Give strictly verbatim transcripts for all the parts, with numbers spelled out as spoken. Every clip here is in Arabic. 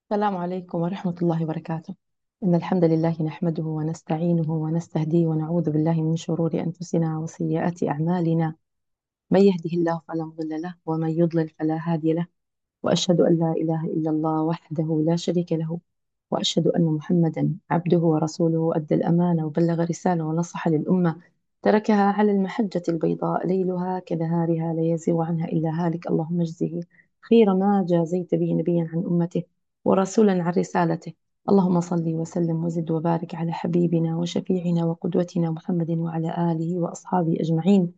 السلام عليكم ورحمة الله وبركاته. إن الحمد لله نحمده ونستعينه ونستهديه ونعوذ بالله من شرور أنفسنا وسيئات أعمالنا. من يهده الله فلا مضل له ومن يضلل فلا هادي له. وأشهد أن لا إله إلا الله وحده لا شريك له، وأشهد أن محمدا عبده ورسوله، أدى الأمانة وبلغ رسالة ونصح للأمة، تركها على المحجة البيضاء ليلها كنهارها لا يزيغ عنها إلا هالك. اللهم اجزه خير ما جازيت به نبيا عن أمته ورسولا عن رسالته. اللهم صل وسلم وزد وبارك على حبيبنا وشفيعنا وقدوتنا محمد وعلى آله وأصحابه أجمعين.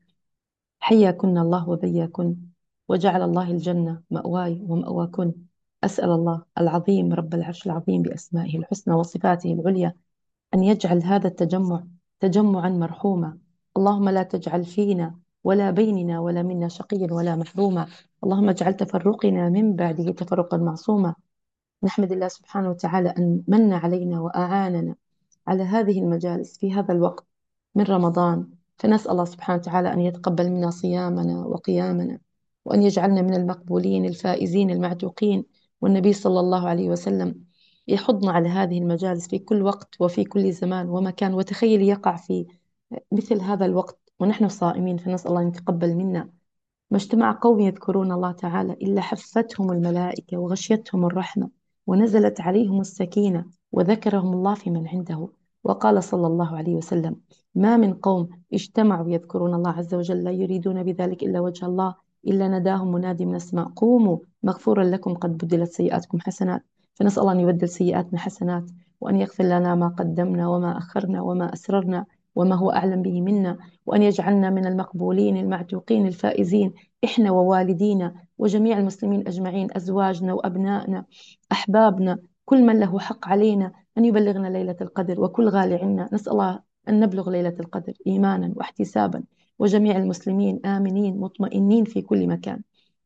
حياكن الله وبياكن، وجعل الله الجنة مأواي ومأواكن. أسأل الله العظيم رب العرش العظيم بأسمائه الحسنى وصفاته العليا أن يجعل هذا التجمع تجمعا مرحوما. اللهم لا تجعل فينا ولا بيننا ولا منا شقيا ولا محروما. اللهم اجعل تفرقنا من بعده تفرقا معصوما. نحمد الله سبحانه وتعالى أن من علينا وأعاننا على هذه المجالس في هذا الوقت من رمضان. فنسأل الله سبحانه وتعالى أن يتقبل منا صيامنا وقيامنا، وأن يجعلنا من المقبولين الفائزين المعتوقين. والنبي صلى الله عليه وسلم يحضنا على هذه المجالس في كل وقت وفي كل زمان ومكان. وتخيل يقع في مثل هذا الوقت ونحن صائمين، فنسأل الله أن يتقبل منا. ما اجتمع قوم يذكرون الله تعالى إلا حفتهم الملائكة وغشيتهم الرحمة ونزلت عليهم السكينة وذكرهم الله في من عنده. وقال صلى الله عليه وسلم: ما من قوم اجتمعوا يذكرون الله عز وجل لا يريدون بذلك إلا وجه الله إلا نداهم منادي من السماء: قوموا مغفورا لكم قد بدلت سيئاتكم حسنات. فنسأل الله أن يبدل سيئاتنا حسنات، وأن يغفر لنا ما قدمنا وما أخرنا وما أسررنا وما هو أعلم به منا، وأن يجعلنا من المقبولين المعتوقين الفائزين، إحنا ووالدينا وجميع المسلمين أجمعين، أزواجنا وأبنائنا أحبابنا، كل من له حق علينا أن يبلغنا ليلة القدر، وكل غالي عنا نسأل الله أن نبلغ ليلة القدر إيمانا واحتسابا، وجميع المسلمين آمنين مطمئنين في كل مكان.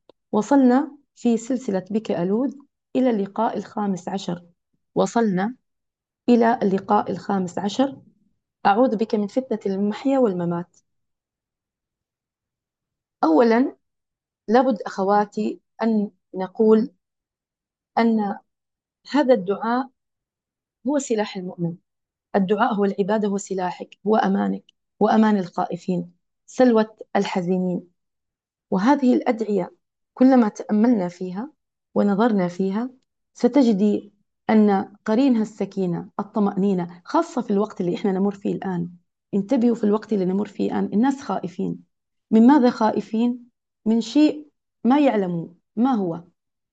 وصلنا في سلسلة بك ألوذ إلى اللقاء الخامس عشر. وصلنا إلى اللقاء الخامس عشر: أعوذ بك من فتنة المحيا والممات. أولا، لابد أخواتي أن نقول أن هذا الدعاء هو سلاح المؤمن. الدعاء هو العبادة، هو سلاحك، هو أمانك وأمان الخائفين، سلوة الحزينين. وهذه الأدعية كلما تأملنا فيها ونظرنا فيها ستجدي أن قرينها السكينة، الطمأنينة، خاصة في الوقت اللي إحنا نمر فيه الآن. انتبهوا، في الوقت اللي نمر فيه الآن الناس خائفين. من ماذا خائفين؟ من شيء ما يعلمون ما هو،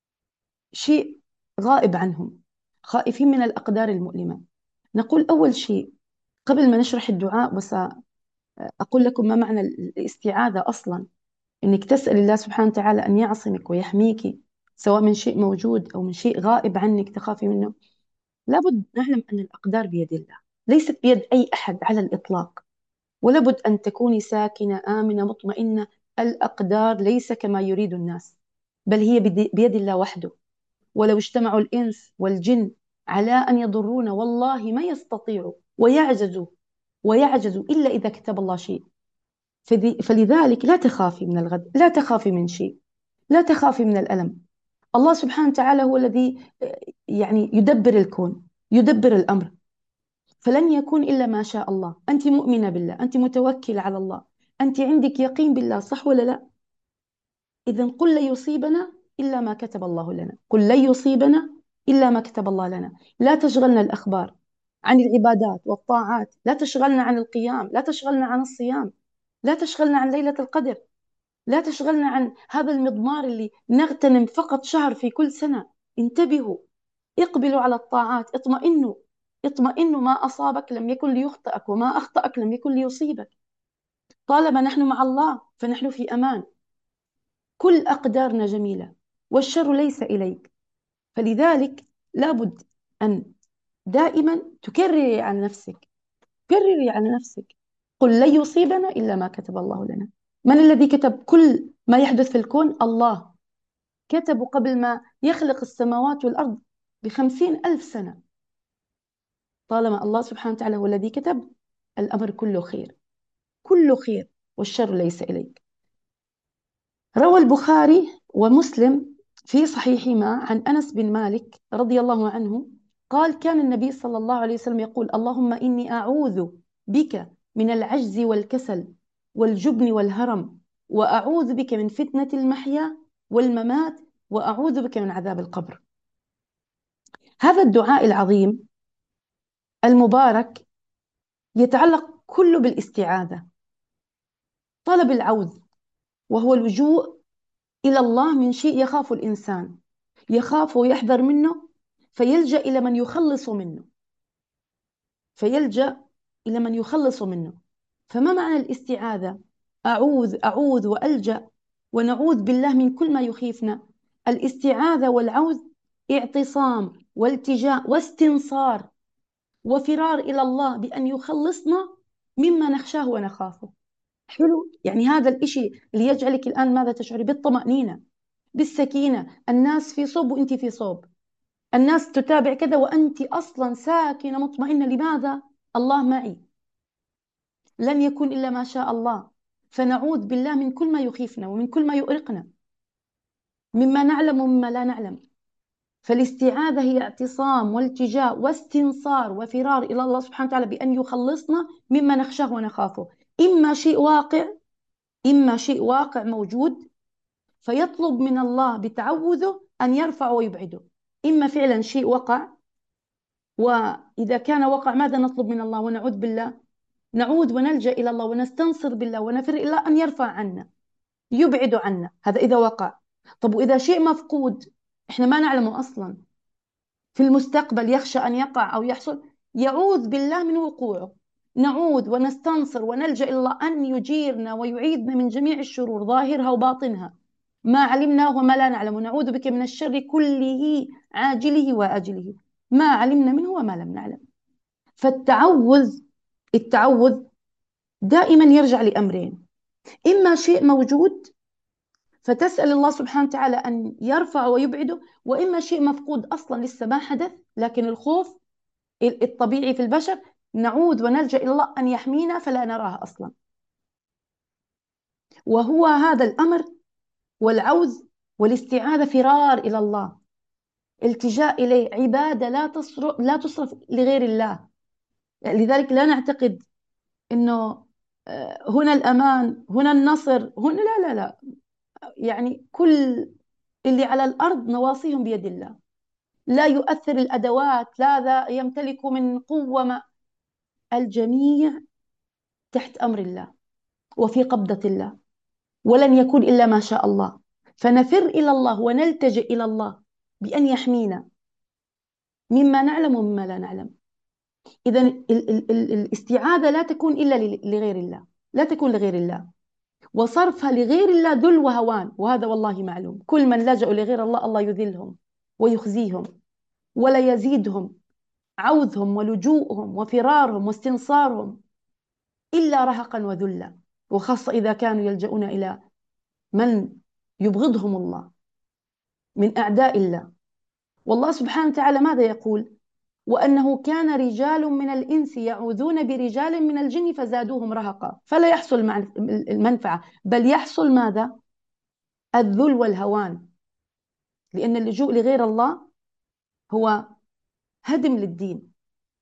شيء غائب عنهم، خائفين من الأقدار المؤلمة. نقول أول شيء قبل ما نشرح الدعاء، وسأقول لكم ما معنى الاستعاذة أصلا. إنك تسأل الله سبحانه وتعالى أن يعصمك ويحميك، سواء من شيء موجود أو من شيء غائب عنك تخافي منه. لابد نعلم أن الأقدار بيد الله، ليست بيد أي أحد على الإطلاق. ولابد أن تكوني ساكنة آمنة مطمئنة. الأقدار ليس كما يريد الناس، بل هي بيد الله وحده. ولو اجتمعوا الإنس والجن على أن يضرونا والله ما يستطيعوا، ويعجزوا ويعجزوا إلا إذا كتب الله شيء. فلذلك لا تخافي من الغد، لا تخافي من شيء، لا تخافي من الألم. الله سبحانه وتعالى هو الذي يعني يدبر الكون، يدبر الأمر، فلن يكون إلا ما شاء الله. أنت مؤمنة بالله، أنت متوكلة على الله، أنت عندك يقين بالله، صح ولا لا؟ إذا قل لن يصيبنا إلا ما كتب الله لنا، قل لن يصيبنا إلا ما كتب الله لنا. لا تشغلنا الأخبار عن العبادات والطاعات، لا تشغلنا عن القيام، لا تشغلنا عن الصيام، لا تشغلنا عن ليلة القدر، لا تشغلنا عن هذا المضمار اللي نغتنم فقط شهر في كل سنة. انتبهوا، اقبلوا على الطاعات، اطمئنوا، اطمئنوا. ما أصابك لم يكن ليخطئك، وما أخطأك لم يكن ليصيبك. طالما نحن مع الله فنحن في أمان. كل أقدارنا جميلة والشر ليس إليك. فلذلك لابد أن دائما تكرري على نفسك، كرري على نفسك: قل لن يصيبنا إلا ما كتب الله لنا. من الذي كتب كل ما يحدث في الكون؟ الله. كتبوا قبل ما يخلق السماوات والأرض بخمسين ألف سنة. طالما الله سبحانه وتعالى هو الذي كتب، الأمر كله خير، كله خير، والشر ليس إليك. روى البخاري ومسلم في صحيحهما عن أنس بن مالك رضي الله عنه قال: كان النبي صلى الله عليه وسلم يقول: اللهم إني أعوذ بك من العجز والكسل والجبن والهرم، وأعوذ بك من فتنة المحيا والممات، وأعوذ بك من عذاب القبر. هذا الدعاء العظيم المبارك يتعلق كله بالاستعاذة، طلب العوذ، وهو اللجوء إلى الله من شيء يخاف الإنسان، يخاف ويحذر منه، فيلجأ إلى من يخلص منه، فيلجأ إلى من يخلص منه. فما معنى الاستعاذة؟ أعوذ أعوذ وألجأ ونعوذ بالله من كل ما يخيفنا. الاستعاذة والعوذ اعتصام والتجاء واستنصار وفرار إلى الله بأن يخلصنا مما نخشاه ونخافه. حلو، يعني هذا الإشي اللي يجعلك الآن ماذا تشعري؟ بالطمأنينة، بالسكينة. الناس في صوب وأنت في صوب، الناس تتابع كذا وأنت أصلا ساكنة مطمئنة. لماذا؟ الله معي، لن يكون إلا ما شاء الله. فنعوذ بالله من كل ما يخيفنا ومن كل ما يؤرقنا، مما نعلم ومما لا نعلم. فالاستعاذة هي اعتصام والتجاء واستنصار وفرار إلى الله سبحانه وتعالى بأن يخلصنا مما نخشاه ونخافه. إما شيء واقع، إما شيء واقع موجود فيطلب من الله بتعوذه أن يرفع ويبعده، إما فعلا شيء وقع، وإذا كان وقع ماذا نطلب من الله ونعوذ بالله؟ نعود ونلجأ إلى الله ونستنصر بالله ونفر إلى الله أن يرفع عنا، يبعد عنا. هذا إذا وقع. طب وإذا شيء مفقود إحنا ما نعلمه أصلا، في المستقبل يخشى أن يقع أو يحصل، يعوذ بالله من وقوعه. نعود ونستنصر ونلجأ إلى الله أن يجيرنا ويعيدنا من جميع الشرور ظاهرها وباطنها، ما علمناه وما لا نعلم. نعوذ بك من الشر كله عاجله وآجله، ما علمنا منه وما لم نعلم. فالتعوذ، التعوذ دائما يرجع لأمرين: إما شيء موجود فتسأل الله سبحانه وتعالى أن يرفع ويبعده، وإما شيء مفقود أصلا لسه ما حدث، لكن الخوف الطبيعي في البشر نعود ونلجأ إلى الله أن يحمينا فلا نراه أصلا. وهو هذا الأمر والعوز والاستعاذة فرار إلى الله، التجاء إليه، عبادة لا تصرف, لا تصرف لغير الله. لذلك لا نعتقد أنه هنا الأمان، هنا النصر، هنا لا لا لا. يعني كل اللي على الأرض نواصيهم بيد الله، لا يؤثر الأدوات، لا ذا يمتلك من قوة، ما الجميع تحت أمر الله وفي قبضة الله، ولن يكون إلا ما شاء الله. فنفر إلى الله ونلتجئ إلى الله بأن يحمينا مما نعلم ومما لا نعلم. إذن ال ال ال الاستعاذة لا تكون إلا لغير الله، لا تكون لغير الله، وصرفها لغير الله ذل وهوان، وهذا والله معلوم. كل من لجأوا لغير الله الله يذلهم ويخزيهم ولا يزيدهم عوذهم ولجوءهم وفرارهم واستنصارهم إلا رهقا وذلا، وخاصة إذا كانوا يلجؤون إلى من يبغضهم الله من أعداء الله. والله سبحانه وتعالى ماذا يقول؟ وأنه كان رجال من الإنس يعوذون برجال من الجن فزادوهم رهقا. فلا يحصل المنفعة، بل يحصل ماذا؟ الذل والهوان، لأن اللجوء لغير الله هو هدم للدين.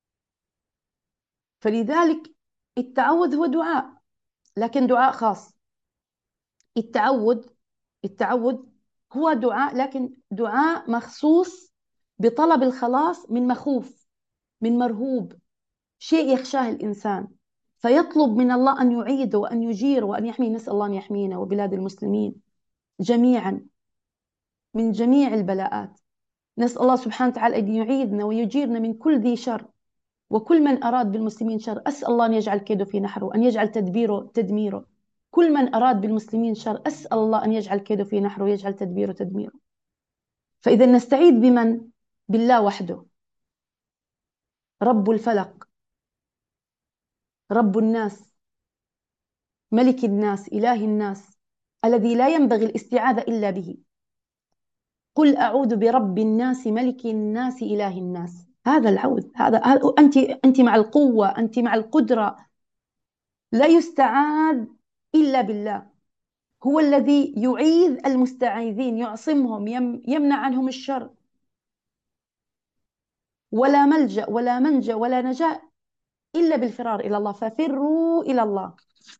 فلذلك التعوذ هو دعاء، لكن دعاء خاص. التعوذ التعوذ هو دعاء، لكن دعاء مخصوص بطلب الخلاص من مخوف، من مرهوب، شيء يخشاه الإنسان، فيطلب من الله أن يعيده وأن يجيره وأن يحميه. نسأل الله أن يحمينا وبلاد المسلمين جميعا من جميع البلاءات. نسأل الله سبحانه وتعالى أن يعيدنا ويجيرنا من كل ذي شر، وكل من أراد بالمسلمين شر أسأل الله أن يجعل كيده في نحره وأن يجعل تدبيره تدميره. كل من أراد بالمسلمين شر أسأل الله أن يجعل كيده في نحره ويجعل تدبيره تدميره. فإذا نستعيذ بمن؟ بالله وحده، رب الفلق، رب الناس، ملك الناس، إله الناس، الذي لا ينبغي الاستعاذة إلا به. قل أعوذ برب الناس ملك الناس إله الناس. هذا العوذ، هذا أنت أنت مع القوة، أنت مع القدرة، لا يستعاذ إلا بالله. هو الذي يعيذ المستعيذين، يعصمهم، يمنع عنهم الشر. ولا ملجأ ولا منجأ ولا نجاة إلا بالفرار إلى الله، ففروا إلى الله.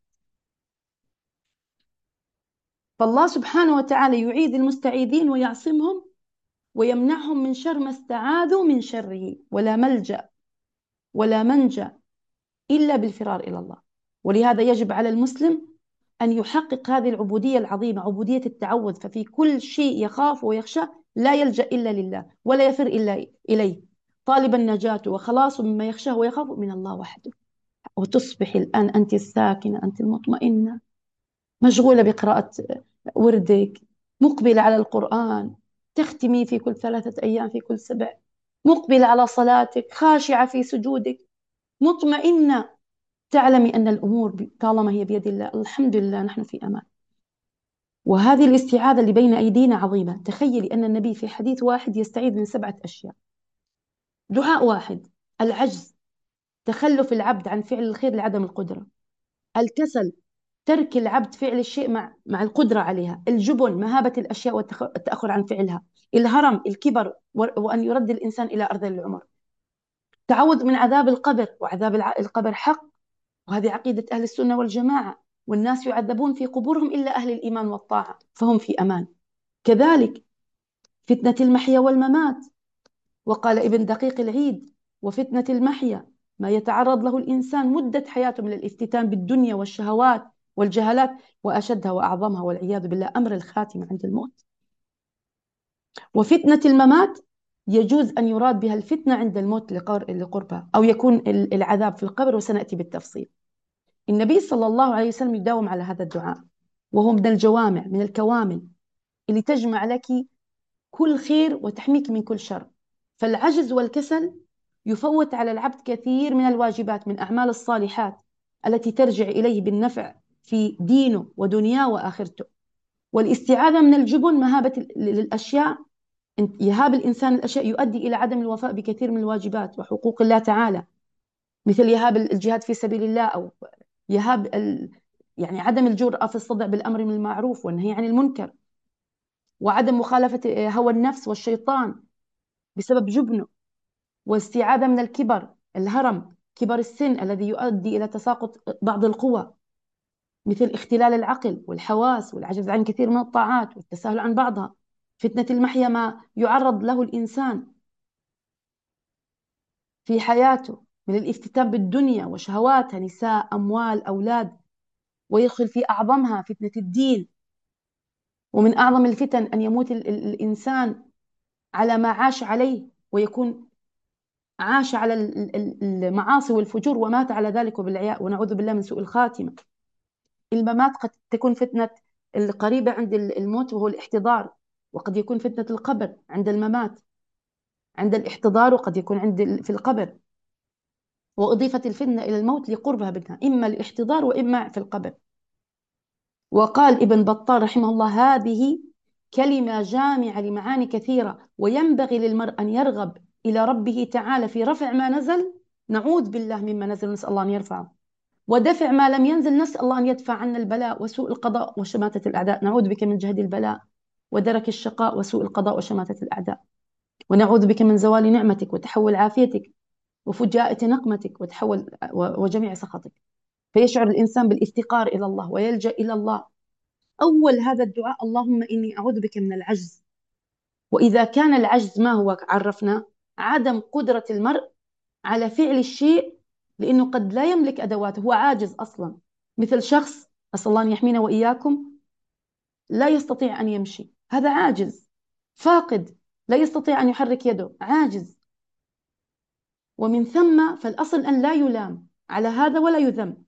فالله سبحانه وتعالى يعيذ المستعيذين ويعصمهم ويمنعهم من شر ما استعاذوا من شره. ولا ملجأ ولا منجأ إلا بالفرار إلى الله. ولهذا يجب على المسلم أن يحقق هذه العبودية العظيمة، عبودية التعوذ. ففي كل شيء يخاف ويخشى لا يلجأ إلا لله ولا يفر إلا إليه، طالبا نجاته وخلاصه مما يخشاه ويخاف من الله وحده. وتصبح الآن أنت الساكنة، أنت المطمئنة، مشغولة بقراءة وردك، مقبلة على القرآن، تختمي في كل ثلاثة أيام، في كل سبع، مقبلة على صلاتك، خاشعة في سجودك، مطمئنة، تعلمي أن الأمور طالما هي بيد الله الحمد لله نحن في أمان. وهذه الاستعاذة اللي بين أيدينا عظيمة. تخيلي أن النبي في حديث واحد يستعيذ من سبعة أشياء. دعاء واحد: العجز، تخلف العبد عن فعل الخير لعدم القدرة. الكسل، ترك العبد فعل الشيء مع مع القدرة عليها. الجبن، مهابة الأشياء والتأخر عن فعلها. الهرم، الكبر، وأن يرد الإنسان إلى أرذل العمر. تعوذ من عذاب القبر، وعذاب القبر حق، وهذه عقيدة أهل السنة والجماعة. والناس يعذبون في قبورهم إلا أهل الإيمان والطاعة، فهم في أمان. كذلك فتنة المحيا والممات. وقال ابن دقيق العيد: وفتنة المحيا ما يتعرض له الإنسان مدة حياته من الافتتان بالدنيا والشهوات والجهالات، وأشدها وأعظمها والعياذ بالله أمر الخاتمة عند الموت. وفتنة الممات يجوز أن يراد بها الفتنة عند الموت لقربها، أو يكون العذاب في القبر، وسنأتي بالتفصيل. النبي صلى الله عليه وسلم يداوم على هذا الدعاء، وهو من الجوامع، من الكوامل اللي تجمع لك كل خير وتحميك من كل شر. فالعجز والكسل يفوت على العبد كثير من الواجبات من أعمال الصالحات التي ترجع إليه بالنفع في دينه ودنياه وآخرته. والاستعاذة من الجبن، مهابة للأشياء، يهاب الإنسان الأشياء يؤدي إلى عدم الوفاء بكثير من الواجبات وحقوق الله تعالى، مثل يهاب الجهاد في سبيل الله، أو يهاب ال... يعني عدم الجرأة في الصدع بالأمر من المعروف والنهي عن المنكر، وعدم مخالفة هوى النفس والشيطان بسبب جبنه. واستعاذة من الكبر، الهرم، كبر السن الذي يؤدي إلى تساقط بعض القوى، مثل اختلال العقل والحواس والعجز عن كثير من الطاعات والتساهل عن بعضها. فتنة المحيا ما يعرض له الإنسان في حياته من الافتتان بالدنيا وشهواتها، نساء، أموال، أولاد. ويدخل في أعظمها فتنة الدين. ومن أعظم الفتن أن يموت ال ال الإنسان على ما عاش عليه، ويكون عاش على المعاصي والفجور ومات على ذلك وبالعياء، ونعوذ بالله من سوء الخاتمة. الممات قد تكون فتنة القريبة عند الموت وهو الاحتضار، وقد يكون فتنة القبر عند الممات، عند الاحتضار، وقد يكون عند في القبر. وأضيفت الفتنة إلى الموت لقربها منها، إما الاحتضار وإما في القبر. وقال ابن بطال رحمه الله: هذه كلمة جامعة لمعاني كثيرة، وينبغي للمرء أن يرغب إلى ربه تعالى في رفع ما نزل، نعوذ بالله مما نزل، نسأل الله أن يرفعه، ودفع ما لم ينزل، نسأل الله أن يدفع عنا البلاء وسوء القضاء وشماتة الأعداء. نعوذ بك من جهد البلاء ودرك الشقاء وسوء القضاء وشماتة الأعداء. ونعوذ بك من زوال نعمتك وتحول عافيتك وفجاءة نقمتك وتحول وجميع سخطك. فيشعر الإنسان بالافتقار إلى الله ويلجأ إلى الله. أول هذا الدعاء: اللهم إني أعوذ بك من العجز. وإذا كان العجز ما هو عرفنا؟ عدم قدرة المرء على فعل الشيء، لأنه قد لا يملك أدواته، هو عاجز أصلا. مثل شخص، أسأل الله أن يحمينا وإياكم، لا يستطيع أن يمشي، هذا عاجز فاقد، لا يستطيع أن يحرك يده، عاجز. ومن ثم فالأصل أن لا يلام على هذا ولا يذم.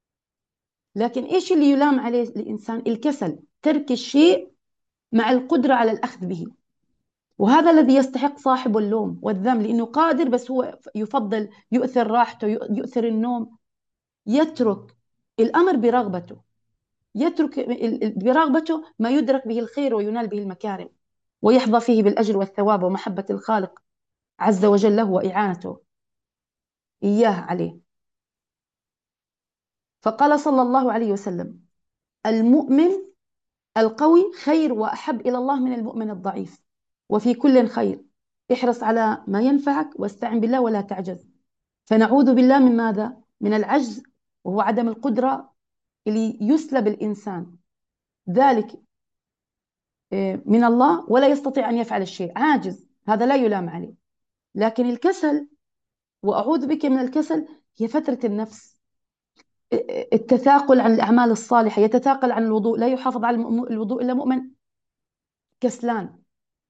لكن إيش اللي يلام عليه الإنسان؟ الكسل، ترك الشيء مع القدرة على الأخذ به. وهذا الذي يستحق صاحب اللوم والذم، لأنه قادر بس هو يفضل يؤثر راحته، يؤثر النوم، يترك الأمر برغبته، يترك برغبته ما يدرك به الخير وينال به المكارم، ويحظى فيه بالأجر والثواب ومحبة الخالق عز وجل له وإعانته إياه عليه. فقال صلى الله عليه وسلم: المؤمن القوي خير وأحب إلى الله من المؤمن الضعيف، وفي كل خير. احرص على ما ينفعك واستعن بالله ولا تعجز. فنعوذ بالله من ماذا؟ من العجز، وهو عدم القدرة اللي يسلب الإنسان ذلك آه، من الله، ولا يستطيع أن يفعل الشيء، عاجز، هذا لا يلام عليه. لكن الكسل، وأعوذ بك من الكسل، هي فترة النفس، التثاقل عن الأعمال الصالحة، يتثاقل عن الوضوء، لا يحافظ على الوضوء إلا مؤمن كسلان.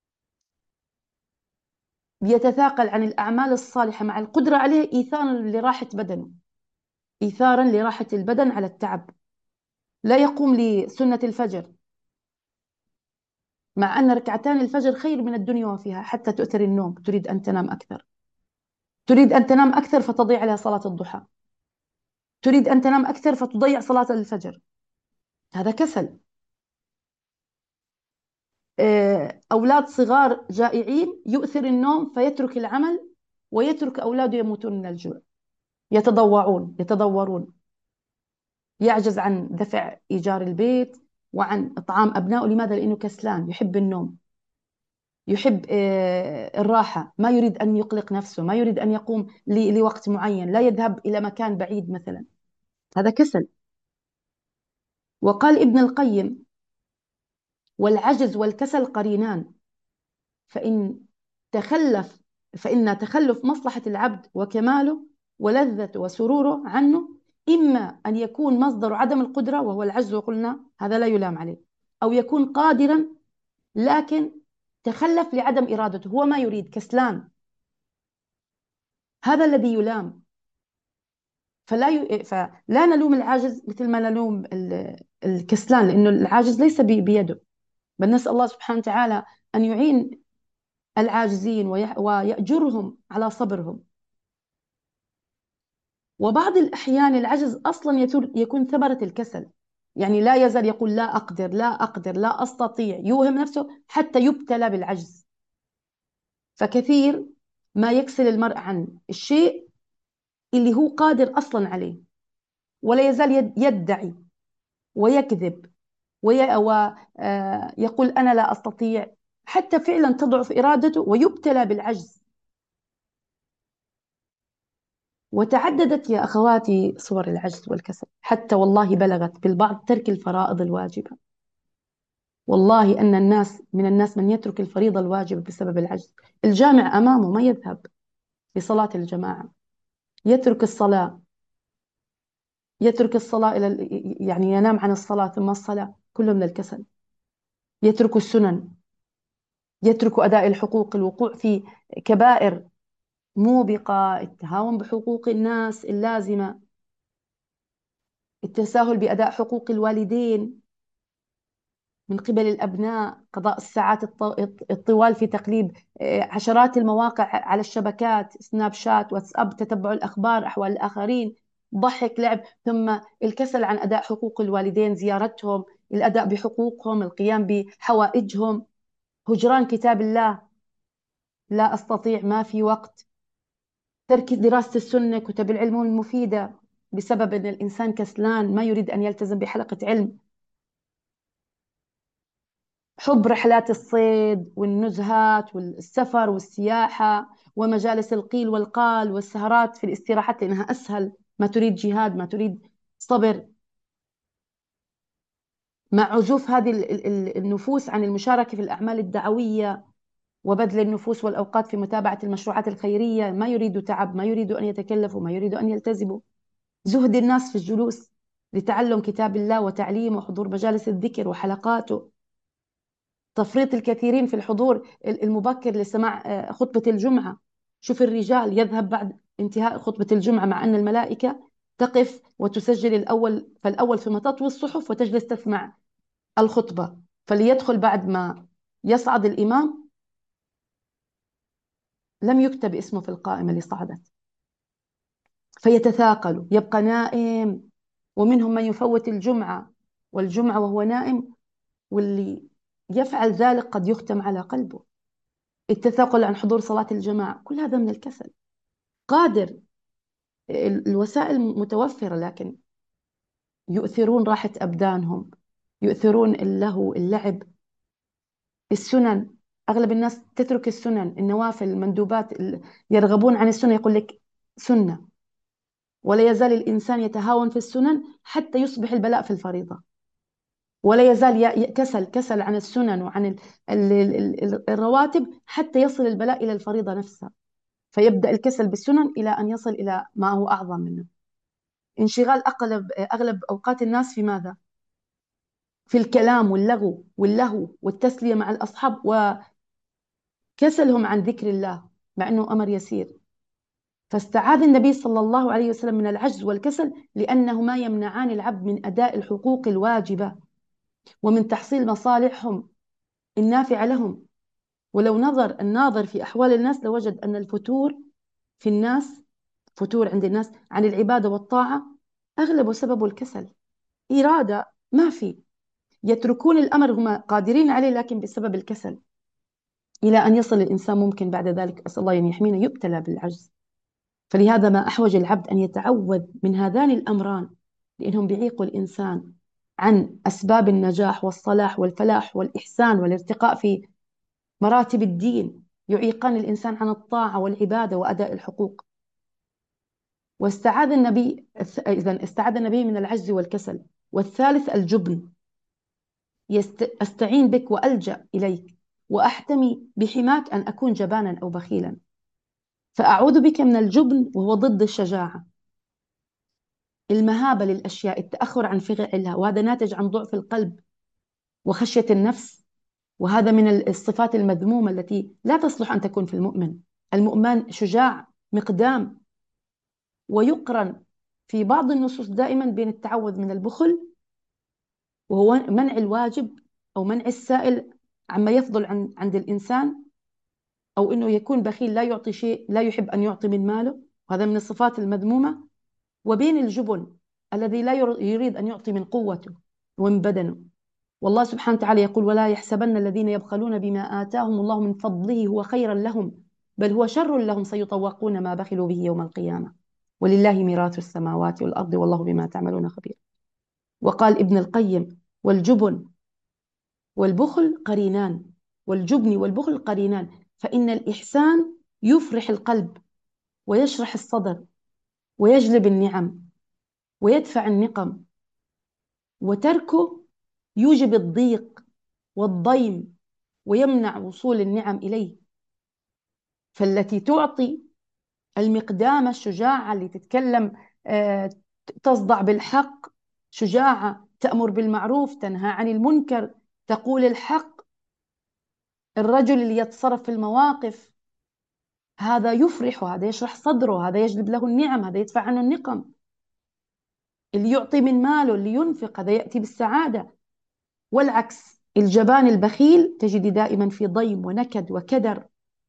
يتثاقل عن الأعمال الصالحة مع القدرة عليها إيثارا لراحة بدنه، إيثارا لراحة البدن على التعب. لا يقوم لسنة الفجر، مع أن ركعتان الفجر خير من الدنيا وفيها، حتى تؤثر النوم، تريد أن تنام أكثر، تريد أن تنام أكثر فتضيع عليها صلاة الضحى، تريد أن تنام أكثر فتضيع صلاة الفجر. هذا كسل. أولاد صغار جائعين يؤثر النوم فيترك العمل، ويترك أولاده يموتون من الجوع، يتضوعون يتضورون، يعجز عن دفع إيجار البيت وعن إطعام أبنائه. لماذا؟ لأنه كسلان، يحب النوم، يحب الراحة، ما يريد أن يقلق نفسه، ما يريد أن يقوم لوقت معين، لا يذهب إلى مكان بعيد مثلا. هذا كسل. وقال ابن القيم: والعجز والكسل قرينان، فإن تخلف فإن تخلف مصلحة العبد وكماله ولذة وسروره عنه، إما أن يكون مصدر عدم القدرة وهو العجز، وقلنا هذا لا يلام عليه، أو يكون قادرا لكن تخلف لعدم إرادته، هو ما يريد، كسلان، هذا الذي يلام. فلا ي... فلا نلوم العاجز مثل ما نلوم الكسلان، لأنه العاجز ليس بيده. بل نسأل الله سبحانه وتعالى أن يعين العاجزين ويأجرهم على صبرهم. وبعض الأحيان العجز أصلا يكون ثمرة الكسل، يعني لا يزال يقول لا أقدر لا أقدر لا أستطيع، يوهم نفسه حتى يبتلى بالعجز. فكثير ما يكسل المرء عن الشيء اللي هو قادر أصلا عليه، ولا يزال يدعي ويكذب ويقول أنا لا أستطيع، حتى فعلا تضعف إرادته ويبتلى بالعجز. وتعددت يا أخواتي صور العجز والكسل، حتى والله بلغت بالبعض ترك الفرائض الواجبة. والله أن الناس من الناس من يترك الفريضة الواجبة بسبب العجز. الجامع أمامه ما يذهب لصلاة الجماعة، يترك الصلاة، يترك الصلاة إلى يعني ينام عن الصلاة ثم الصلاة، كله من الكسل. يترك السنن، يترك أداء الحقوق، الوقوع في كبائر موبقة، التهاون بحقوق الناس اللازمة، التساهل بأداء حقوق الوالدين من قبل الأبناء، قضاء الساعات الطوال في تقليب عشرات المواقع على الشبكات، سناب شات، واتساب، تتبع الأخبار، أحوال الآخرين، ضحك، لعب، ثم الكسل عن أداء حقوق الوالدين، زيارتهم، الأداء بحقوقهم، القيام بحوائجهم، هجران كتاب الله، لا أستطيع، ما في وقت، ترك دراسة السنة، كتب العلم المفيدة، بسبب أن الإنسان كسلان ما يريد أن يلتزم بحلقة علم. حب رحلات الصيد والنزهات والسفر والسياحة ومجالس القيل والقال والسهرات في الاستراحات، لأنها أسهل، ما تريد جهاد، ما تريد صبر. مع عزوف هذه النفوس عن المشاركة في الأعمال الدعوية وبذل النفوس والأوقات في متابعة المشروعات الخيرية، ما يريد تعب، ما يريد أن يتكلفوا، ما يريد أن يلتزموا. زهد الناس في الجلوس لتعلم كتاب الله وتعليمه وحضور مجالس الذكر وحلقاته. تفريط الكثيرين في الحضور المبكر لسماع خطبة الجمعة. شوف الرجال يذهب بعد انتهاء خطبة الجمعة، مع أن الملائكة تقف وتسجل الأول فالأول، ثم تطوي الصحف وتجلس تسمع الخطبة، فليدخل بعد ما يصعد الإمام لم يكتب اسمه في القائمة اللي صعدت، فيتثاقل، يبقى نائم. ومنهم من يفوت الجمعة والجمعة وهو نائم، واللي يفعل ذلك قد يختم على قلبه. التثاقل عن حضور صلاة الجماعة، كل هذا من الكسل. قادر، الوسائل متوفرة، لكن يؤثرون راحة أبدانهم يؤثرون اللهو، اللعب، السنن. أغلب الناس تترك السنن، النوافل، المندوبات، ال- يرغبون عن السنة، يقول لك سنة. ولا يزال الإنسان يتهاون في السنن حتى يصبح البلاء في الفريضة. ولا يزال ي- ي- كسل كسل عن السنن وعن ال- ال- ال- ال- الرواتب حتى يصل البلاء إلى الفريضة نفسها. فيبدأ الكسل بالسنن إلى أن يصل إلى ما هو أعظم منه. انشغال أغلب أغلب أوقات الناس في ماذا؟ في الكلام واللغو واللهو والتسلية مع الأصحاب، وكسلهم عن ذكر الله مع أنه أمر يسير. فاستعاذ النبي صلى الله عليه وسلم من العجز والكسل، لأنهما يمنعان العبد من أداء الحقوق الواجبة ومن تحصيل مصالحهم النافعة لهم. ولو نظر الناظر في أحوال الناس لوجد أن الفتور في الناس، فتور عند الناس عن العبادة والطاعة، أغلب سببه الكسل. إرادة ما في، يتركون الأمر هم قادرين عليه لكن بسبب الكسل، إلى أن يصل الإنسان ممكن بعد ذلك، أسأل الله أن يحمينا، يبتلى بالعجز. فلهذا ما أحوج العبد أن يتعوذ من هذان الأمران، لأنهم بيعيقوا الإنسان عن أسباب النجاح والصلاح والفلاح والإحسان والارتقاء في مراتب الدين، يعيقان الإنسان عن الطاعة والعبادة وأداء الحقوق. واستعاذ النبي إذن استعاذ النبي من العجز والكسل. والثالث الجبن. يست... أستعين بك وألجأ إليك وأحتمي بحماك أن أكون جبانا أو بخيلا، فأعوذ بك من الجبن وهو ضد الشجاعة، المهابة للأشياء، التأخر عن فعلها، وهذا ناتج عن ضعف القلب وخشية النفس. وهذا من الصفات المذمومة التي لا تصلح أن تكون في المؤمن. المؤمن شجاع مقدام. ويقرن في بعض النصوص دائما بين التعوذ من البخل، وهو منع الواجب أو منع السائل عما يفضل عن عند الإنسان، أو أنه يكون بخيل لا يعطي شيء، لا يحب أن يعطي من ماله، وهذا من الصفات المذمومة. وبين الجبن الذي لا يريد أن يعطي من قوته ومن بدنه. والله سبحانه وتعالى يقول: ولا يحسبن الذين يبخلون بما آتاهم الله من فضله هو خيرا لهم بل هو شر لهم سيطوقون ما بخلوا به يوم القيامة ولله ميراث السماوات والأرض والله بما تعملون خبير. وقال ابن القيم: والجبن والبخل قرينان، والجبن والبخل قرينان، فإن الإحسان يفرح القلب ويشرح الصدر ويجلب النعم ويدفع النقم، وتركه يوجب الضيق والضيم ويمنع وصول النعم إليه. فالتي تعطي المقدامة، الشجاعة اللي تتكلم، آه، تصدع بالحق، شجاعة تأمر بالمعروف تنهى عن المنكر تقول الحق، الرجل اللي يتصرف في المواقف، هذا يفرحه، هذا يشرح صدره، هذا يجلب له النعم، هذا يدفع عنه النقم. اللي يعطي من ماله، اللي ينفق، هذا يأتي بالسعادة. والعكس، الجبان البخيل تجد دائما في ضيم ونكد وكدر.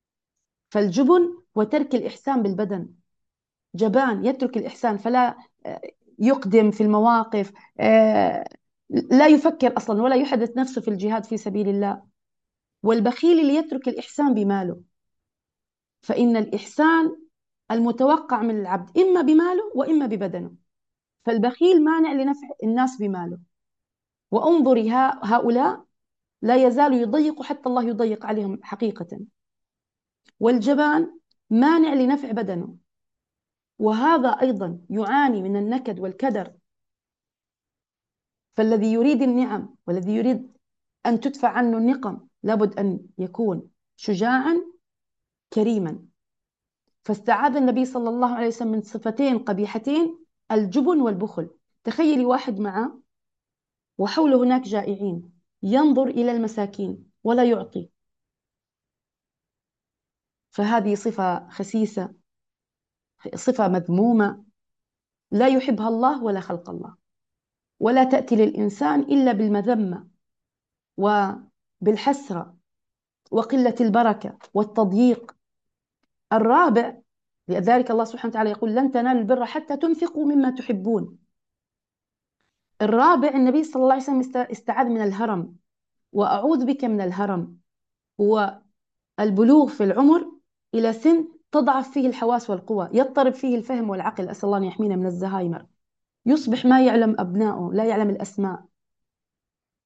فالجبن وترك الإحسان بالبدن، جبان يترك الإحسان فلا آه، يقدم في المواقف، آه، لا يفكر أصلا ولا يحدث نفسه في الجهاد في سبيل الله. والبخيل اللي يترك الإحسان بماله. فإن الإحسان المتوقع من العبد إما بماله وإما ببدنه. فالبخيل مانع لنفع الناس بماله. وانظري هؤلاء لا يزال يضيق حتى الله يضيق عليهم حقيقة. والجبان مانع لنفع بدنه، وهذا أيضا يعاني من النكد والكدر. فالذي يريد النعم والذي يريد أن تدفع عنه النقم لابد أن يكون شجاعا كريما. فاستعاذ النبي صلى الله عليه وسلم من صفتين قبيحتين: الجبن والبخل. تخيلي واحد معه وحوله هناك جائعين، ينظر إلى المساكين ولا يعطي، فهذه صفة خسيسة، صفة مذمومة لا يحبها الله ولا خلق الله، ولا تأتي للإنسان إلا بالمذمة وبالحسرة وقلة البركة والتضييق. الرابع، لذلك الله سبحانه وتعالى يقول: لن تنالوا البر حتى تنفقوا مما تحبون. الرابع، النبي صلى الله عليه وسلم استعاذ من الهرم. وأعوذ بك من الهرم، هو البلوغ في العمر إلى سن تضعف فيه الحواس والقوى، يضطرب فيه الفهم والعقل، أسأل الله أن يحمينا من الزهايمر، يصبح ما يعلم أبنائه، لا يعلم الأسماء.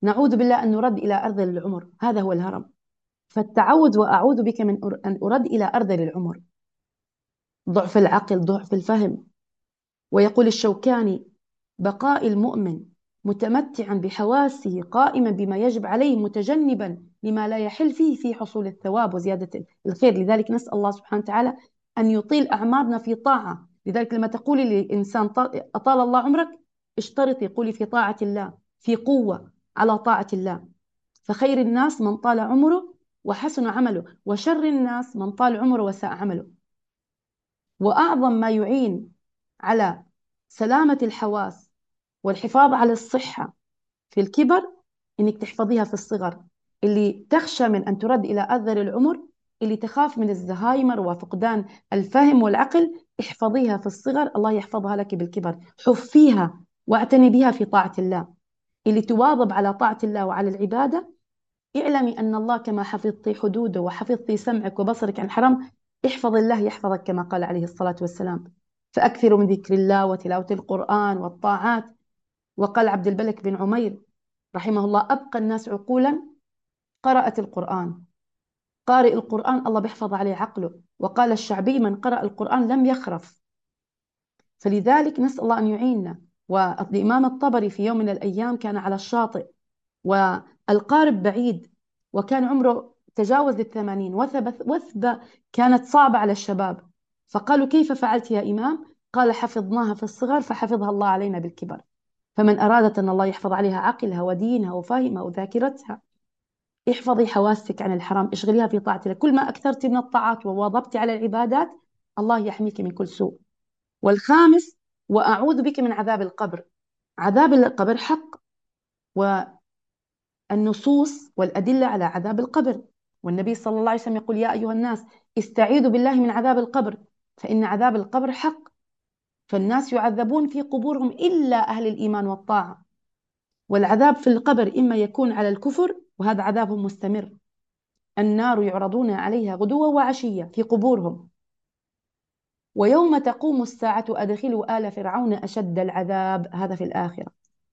نعوذ بالله أن نرد إلى أرذل العمر، هذا هو الهرم. فالتعوذ وأعوذ بك من أن أرد إلى أرذل العمر، ضعف العقل، ضعف الفهم. ويقول الشوكاني: بقاء المؤمن متمتعا بحواسه قائما بما يجب عليه متجنبا لما لا يحل فيه في حصول الثواب وزيادة الخير. لذلك نسأل الله سبحانه وتعالى أن يطيل أعمارنا في طاعة. لذلك لما تقولي لإنسان أطال الله عمرك، اشترطي، قولي في طاعة الله، في قوة على طاعة الله. فخير الناس من طال عمره وحسن عمله، وشر الناس من طال عمره وساء عمله. وأعظم ما يعين على سلامة الحواس والحفاظ على الصحة في الكبر إنك تحفظيها في الصغر. اللي تخشى من أن ترد إلى أرذل العمر، اللي تخاف من الزهايمر وفقدان الفهم والعقل، احفظيها في الصغر، الله يحفظها لك بالكبر. حفيها واعتني بها في طاعة الله. اللي تواظب على طاعة الله وعلى العبادة، اعلمي أن الله كما حفظتي حدوده وحفظتي سمعك وبصرك عن حرام، احفظ الله يحفظك كما قال عليه الصلاة والسلام. فأكثروا من ذكر الله وتلاوة القرآن والطاعات. وقال عبد الملك بن عمير رحمه الله: أبقى الناس عقولا قرأت القرآن. قارئ القرآن الله بيحفظ عليه عقله. وقال الشعبي: من قرأ القرآن لم يخرف. فلذلك نسأل الله أن يعيننا. والإمام الطبري في يوم من الأيام كان على الشاطئ والقارب بعيد، وكان عمره تجاوز الثمانين، وثبة وثبة كانت صعبة على الشباب. فقالوا: كيف فعلت يا إمام؟ قال: حفظناها في الصغر فحفظها الله علينا بالكبر. فمن أرادت أن الله يحفظ عليها عقلها ودينها وفهمها وذاكرتها، احفظي حواسك عن الحرام، اشغليها في طاعة الله. كل ما أكثرت من الطاعات وواظبت على العبادات، الله يحميك من كل سوء. والخامس: وأعوذ بك من عذاب القبر. عذاب القبر حق، والنصوص والأدلة على عذاب القبر. والنبي صلى الله عليه وسلم يقول: يا أيها الناس استعيذوا بالله من عذاب القبر، فإن عذاب القبر حق. فالناس يعذبون في قبورهم إلا أهل الإيمان والطاعة. والعذاب في القبر إما يكون على الكفر، وهذا عذابهم مستمر، النار يعرضون عليها غدوا وعشيا في قبورهم. ويوم تقوم الساعة أدخلوا آل فرعون أشد العذاب، هذا في الآخرة.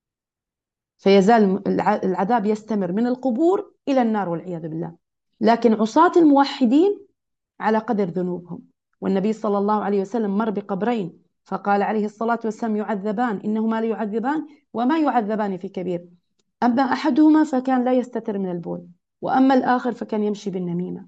فيزال العذاب يستمر من القبور إلى النار والعياذ بالله. لكن عصاة الموحدين على قدر ذنوبهم. والنبي صلى الله عليه وسلم مر بقبرين فقال عليه الصلاة والسلام: يعذبان، إنهما لا يعذبان وما يعذبان في كبير. أما أحدهما فكان لا يستتر من البول، وأما الآخر فكان يمشي بالنميمة.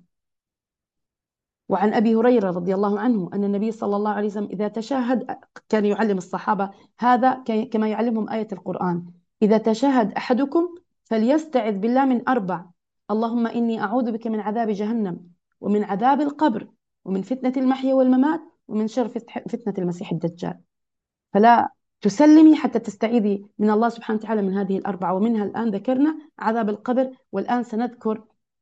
وعن أبي هريرة رضي الله عنه أن النبي صلى الله عليه وسلم إذا تشهد كان يعلم الصحابة هذا كما يعلمهم آية القرآن: إذا تشهد أحدكم فليستعذ بالله من أربع: اللهم إني أعوذ بك من عذاب جهنم، ومن عذاب القبر، ومن فتنة المحيا والممات، ومن شر فتنة المسيح الدجال. فلا تسلمي حتى تستعيذي من الله سبحانه وتعالى من هذه الأربعة. ومنها الآن ذكرنا عذاب القبر، والآن سنذكر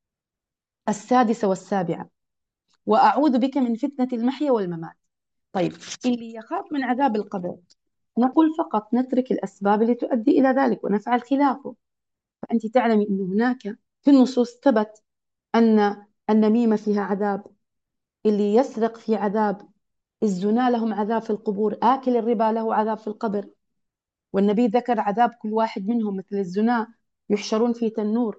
السادسة والسابعة: وأعوذ بك من فتنة المحيا والممات. طيب، اللي يخاف من عذاب القبر نقول فقط نترك الأسباب اللي تؤدي إلى ذلك ونفعل خلافه. فأنت تعلمي أن هناك في النصوص ثبت أن النميمة فيها عذاب، اللي يسرق في عذاب، الزنا لهم عذاب في القبور، آكل الربا له عذاب في القبر. والنبي ذكر عذاب كل واحد منهم، مثل الزنا يحشرون في تنور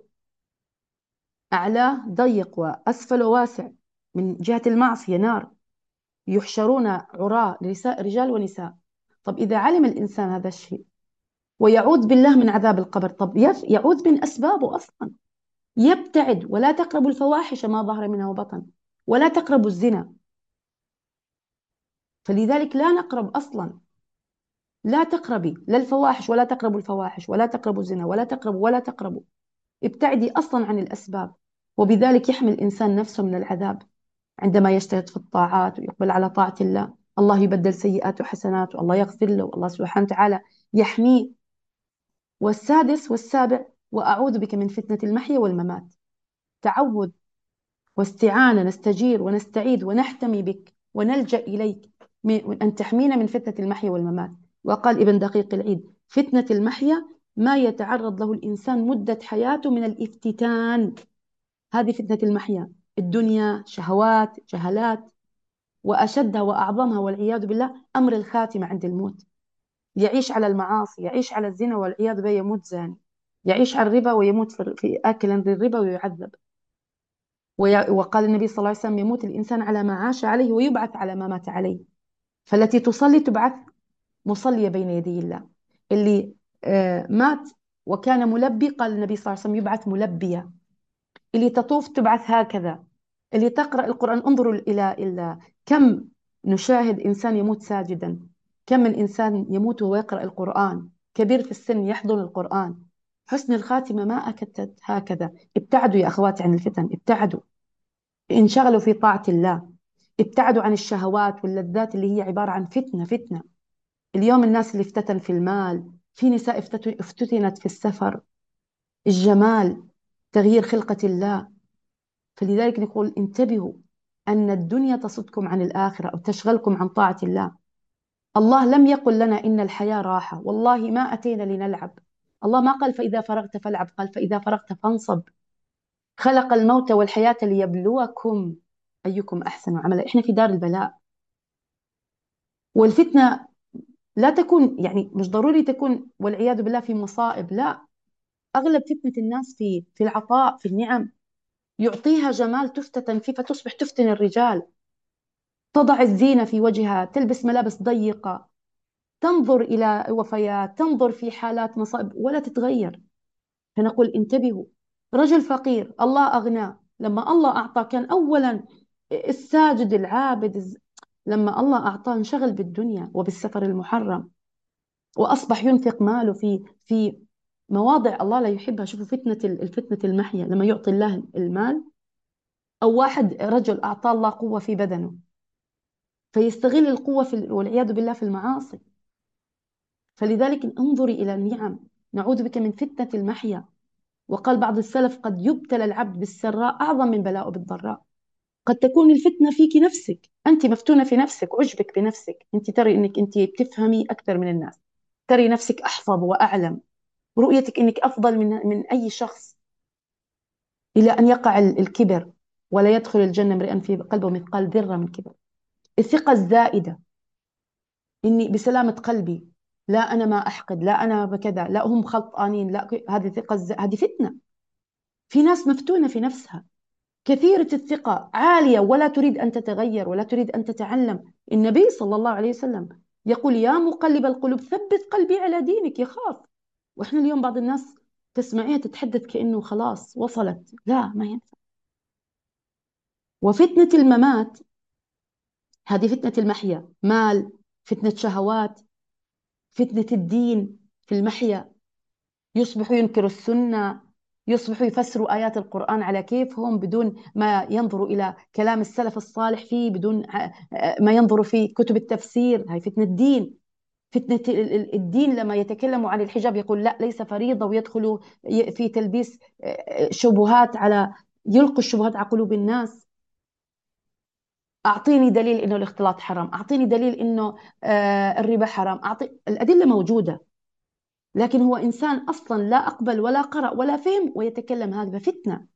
أعلاه ضيق وأسفله واسع، من جهة المعصية نار، يحشرون عراة رجال ونساء. طب إذا علم الإنسان هذا الشيء ويعوذ بالله من عذاب القبر، طب يعوذ من أسبابه أصلا، يبتعد: ولا تقربوا الفواحش ما ظهر منها وبطن، ولا تقربوا الزنا. فلذلك لا نقرب أصلا، لا تقربي لا الفواحش، ولا تقربوا الفواحش، ولا تقربوا الزنا، ولا تقربوا ولا تقربوا. ابتعدي أصلا عن الأسباب. وبذلك يحمي الإنسان نفسه من العذاب عندما يجتهد في الطاعات ويقبل على طاعة الله. الله يبدل سيئاته حسنات، والله يغفر له، والله سبحانه وتعالى يحميه. والسادس والسابع: وأعوذ بك من فتنة المحيا والممات. تعوذ واستعانة، نستجير ونستعيذ ونحتمي بك ونلجأ إليك من أن تحمينا من فتنة المحيا والممات. وقال ابن دقيق العيد: فتنة المحيا ما يتعرض له الإنسان مدة حياته من الافتتان. هذه فتنة المحيا، الدنيا، شهوات، جهلات. وأشدها وأعظمها والعياذ بالله أمر الخاتمة عند الموت. يعيش على المعاصي، يعيش على الزنا والعياذ بالله، يموت زاني. يعيش على الربا ويموت في في آكلا للربا ويعذب. وي- وقال النبي صلى الله عليه وسلم: يموت الإنسان على ما عاش عليه ويبعث على ما مات عليه. فالتي تصلي تبعث مصلية بين يدي الله. اللي آه، مات وكان ملبي، قال النبي صلى الله عليه وسلم: يبعث ملبيا. اللي تطوف تبعث هكذا. اللي تقرأ القرآن، انظروا إلى إلى كم نشاهد إنسان يموت ساجدا، كم من إنسان يموت وهو يقرأ القرآن، كبير في السن يحضن القرآن. حسن الخاتمة ما أكدت هكذا. ابتعدوا يا أخواتي عن الفتن، ابتعدوا، انشغلوا في طاعة الله، ابتعدوا عن الشهوات واللذات اللي هي عبارة عن فتنة فتنة. اليوم الناس اللي افتتن في المال، في نساء افتت- افتتنت في السفر، الجمال، تغيير خلقة الله. فلذلك نقول انتبهوا أن الدنيا تصدكم عن الآخرة أو تشغلكم عن طاعة الله. الله لم يقل لنا إن الحياة راحة، والله ما أتينا لنلعب. الله ما قال فإذا فرغت فالعب، قال فإذا فرغت فانصب. خلق الموت والحياة ليبلوكم أيكم أحسن عملا. إحنا في دار البلاء. والفتنة لا تكون، يعني مش ضروري تكون والعياذ بالله في مصائب، لا. أغلب فتنة الناس في في العطاء، في النعم. يعطيها جمال تفتتن فيه فتصبح تفتن الرجال. تضع الزينة في وجهها، تلبس ملابس ضيقة، تنظر إلى وفيات، تنظر في حالات مصائب ولا تتغير. فنقول انتبهوا. رجل فقير الله أغناه، لما الله أعطاه كان أولا الساجد العابد الز- لما الله أعطاه انشغل بالدنيا وبالسفر المحرم، وأصبح ينفق ماله في في مواضع الله لا يحبها. شوفوا فتنة ال- الفتنة المحيا لما يعطي الله المال، أو واحد رجل أعطاه الله قوة في بدنه فيستغل القوة في ال- والعياذ بالله في المعاصي. فلذلك انظري إلى النعم. نعوذ بك من فتنة المحيا. وقال بعض السلف: قد يبتلى العبد بالسراء أعظم من بلاءه بالضراء. قد تكون الفتنة فيك نفسك، أنت مفتونة في نفسك، عجبك بنفسك، أنت تري أنك أنت بتفهمي أكثر من الناس، تري نفسك أحفظ وأعلم، رؤيتك أنك أفضل من من أي شخص، إلى أن يقع ال- الكبر. ولا يدخل الجنة امرئ في قلبه مثقال ذرة من كبر. الثقة الزائدة، إني بسلامة قلبي، لا أنا ما أحقد، لا أنا بكذا، لا هم خلطانين، لا ك- هذه ثقة الز... هذه فتنة. في ناس مفتونة في نفسها، كثيرة الثقة عالية ولا تريد أن تتغير ولا تريد أن تتعلم. النبي صلى الله عليه وسلم يقول: يا مقلب القلوب ثبت قلبي على دينك. يخاف. وإحنا اليوم بعض الناس تسمعيها تتحدث كأنه خلاص وصلت، لا ما ينفع. وفتنة الممات هذه فتنة المحيا، مال، فتنة شهوات، فتنة الدين في المحيا. يصبحوا ينكروا السنة، يصبحوا يفسروا آيات القرآن على كيفهم بدون ما ينظروا إلى كلام السلف الصالح فيه، بدون ع- ما ينظروا في كتب التفسير. هاي فتنة الدين. فتنة ال- ال- الدين لما يتكلموا عن الحجاب يقول لا ليس فريضة، ويدخلوا ي- في تلبيس آه، شبهات، على يلقوا الشبهات على قلوب الناس. أعطيني دليل إنه الاختلاط حرام، أعطيني دليل إنه آه، الربا حرام، أعطي الأدلة موجودة. لكن هو إنسان أصلا لا أقبل ولا قرأ ولا فهم ويتكلم، هذا فتنة.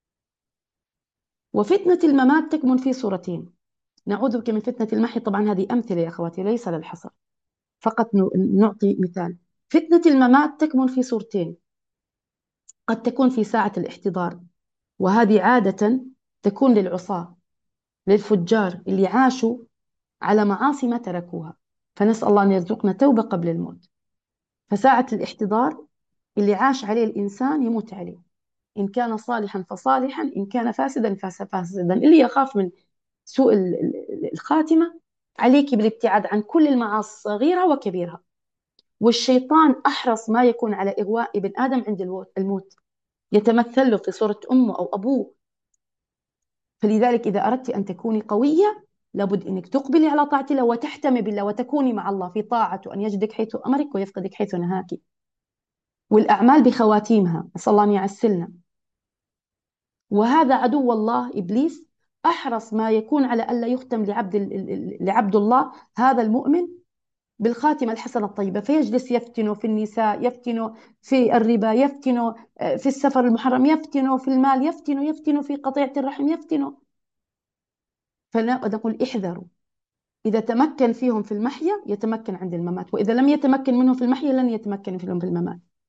وفتنة الممات تكمن في صورتين. نعوذ بك من فتنة المحي. طبعا هذه أمثلة يا أخواتي ليس للحصر، فقط ن- نعطي مثال. فتنة الممات تكمن في صورتين. قد تكون في ساعة الاحتضار، وهذه عادة تكون للعصاة، للفجار اللي عاشوا على معاصي ما تركوها، فنسأل الله أن يرزقنا توبة قبل الموت. فساعة الاحتضار اللي عاش عليه الإنسان يموت عليه، إن كان صالحا فصالحا، إن كان فاسدا فاسدا. اللي يخاف من سوء ال- ال- الخاتمة عليك بالابتعاد عن كل المعاصي صغيرة وكبيرة. والشيطان أحرص ما يكون على إغواء ابن آدم عند الو- الموت، يتمثل له في صورة أمه أو أبوه. فلذلك إذا أردت أن تكوني قوية لابد أنك تقبلي على طاعة الله وتحتمي بالله وتكوني مع الله في طاعته، أن يجدك حيث أمرك ويفقدك حيث نهاك. والأعمال بخواتيمها، نسأل الله أن يعسلنا. وهذا عدو الله إبليس، أحرص ما يكون على ألا يختم لعبد ال- ال- لعبد الله هذا المؤمن بالخاتمة الحسنة الطيبة، فيجلس يفتنه في النساء، يفتنه في الربا، يفتنه آه، في السفر المحرم، يفتنه في المال، يفتنه يفتنه في قطيعة الرحم، يفتنه. فنقول احذروا. إذا تمكن فيهم في المحيا يتمكن عند الممات، وإذا لم يتمكن منه في المحيا لن يتمكن فيهم في الممات.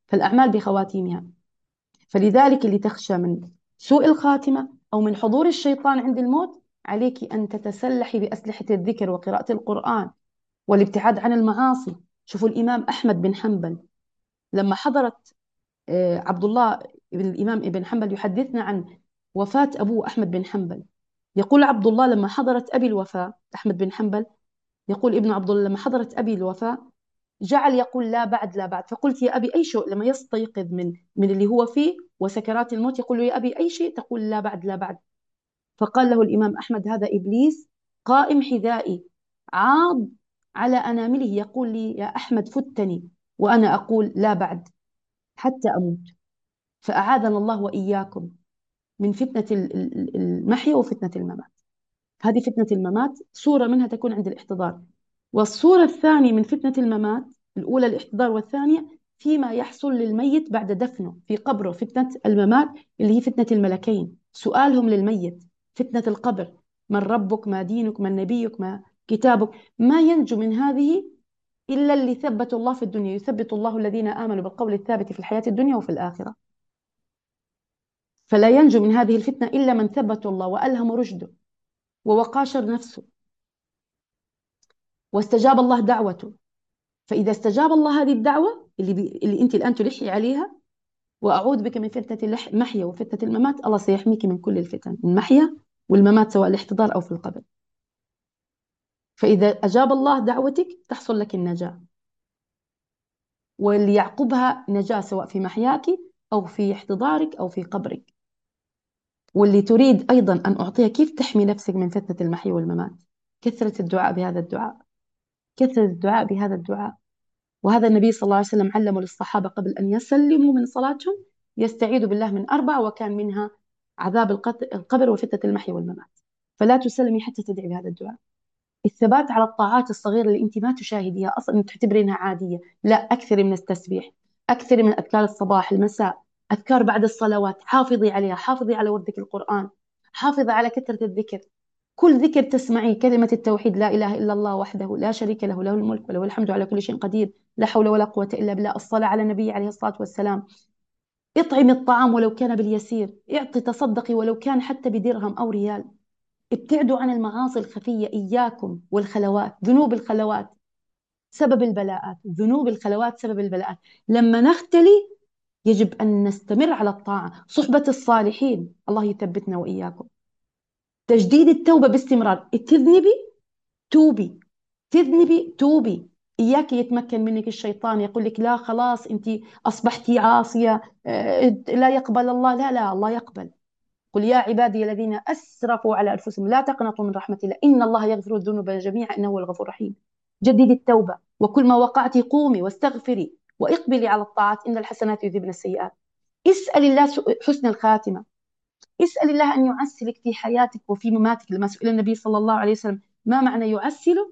فالأعمال بخواتيمها. فلذلك اللي تخشى من سوء الخاتمة أو من حضور الشيطان عند الموت، عليك أن تتسلحي بأسلحة الذكر وقراءة القرآن والابتعاد عن المعاصي. شوفوا الإمام أحمد بن حنبل لما حضرت آه، عبد الله بن الإمام ابن حنبل يحدثنا عن وفاة أبوه أحمد بن حنبل. يقول عبد الله لما حضرت أبي الوفاة، أحمد بن حنبل يقول ابن عبد الله لما حضرت أبي الوفاة جعل يقول لا بعد لا بعد. فقلت يا أبي أي شيء، لما يستيقظ من من اللي هو فيه وسكرات الموت يقول له يا أبي أي شيء تقول لا بعد لا بعد. فقال له الإمام أحمد هذا إبليس قائم حذائي عاض على أنامله يقول لي يا أحمد فتني وأنا أقول لا بعد حتى أموت. فأعاذنا الله وإياكم من فتنة المحيا وفتنة الممات. هذه فتنة الممات صورة منها تكون عند الاحتضار. والصورة الثانية من فتنة الممات، الأولى الاحتضار والثانية فيما يحصل للميت بعد دفنه في قبره. فتنة الممات اللي هي فتنة الملكين، سؤالهم للميت. فتنة القبر، من ربك، ما دينك، من نبيك، ما كتابك. ما ينجو من هذه إلا اللي ثبت الله في الدنيا. يثبت الله الذين آمنوا بالقول الثابت في الحياة الدنيا وفي الآخرة. فلا ينجو من هذه الفتنة إلا من ثبت الله وألهم رشده ووقاشر نفسه واستجاب الله دعوته. فإذا استجاب الله هذه الدعوة اللي, بي... اللي أنت الآن تلحي عليها، وأعوذ بك من فتنة المحيا وفتنة الممات، الله سيحميك من كل الفتن، المحيا والممات سواء الاحتضار أو في القبر. فإذا أجاب الله دعوتك تحصل لك النجاة، واللي يعقبها نجاة سواء في محياك أو في احتضارك أو في قبرك. واللي تريد أيضا أن أعطيها كيف تحمي نفسك من فتنة المحيا والممات، كثرة الدعاء بهذا الدعاء، كثرة الدعاء بهذا الدعاء. وهذا النبي صلى الله عليه وسلم علمه للصحابة قبل أن يسلموا من صلاتهم يستعيذوا بالله من أربع، وكان منها عذاب القبر وفتنة المحيا والممات. فلا تسلمي حتى تدعي بهذا الدعاء. الثبات على الطاعات الصغيرة اللي أنت ما تشاهديها أصلا، أنت تعتبرينها عادية، لا، أكثري من التسبيح، أكثري من أذكار الصباح المساء، أذكار بعد الصلوات حافظي عليها، حافظي على وردك القرآن، حافظي على كثرة الذكر. كل ذكر تسمعي كلمة التوحيد، لا إله إلا الله وحده لا شريك له، له الملك وله الحمد على كل شيء قدير، لا حول ولا قوة إلا بالله، الصلاة على النبي عليه الصلاة والسلام، اطعمي الطعام ولو كان باليسير، اعطي تصدقي ولو كان حتى بدرهم أو ريال. ابتعدوا عن المعاصي الخفية، إياكم والخلوات، ذنوب الخلوات سبب البلاءات، ذنوب الخلوات سبب البلاءات. لما نختلي يجب أن نستمر على الطاعة، صحبة الصالحين، الله يثبتنا وإياكم. تجديد التوبة باستمرار، تذنبي توبي، تذنبي توبي. إياك يتمكن منك الشيطان يقول لك لا خلاص أنت أصبحتي عاصية، آه، لا يقبل الله. لا لا، الله يقبل. قل يا عبادي الذين أسرفوا على أنفسهم لا تقنطوا من رحمة الله إن الله يغفر الذنوب جميعا إنه هو الغفور الرحيم. جددي التوبة، وكل ما وقعتي قومي واستغفري وإقبلي على الطاعات إن الحسنات يذهبن السيئات. اسأل الله حسن الخاتمة، اسأل الله أن يعسلك في حياتك وفي مماتك. لما سئل النبي صلى الله عليه وسلم ما معنى يعسله،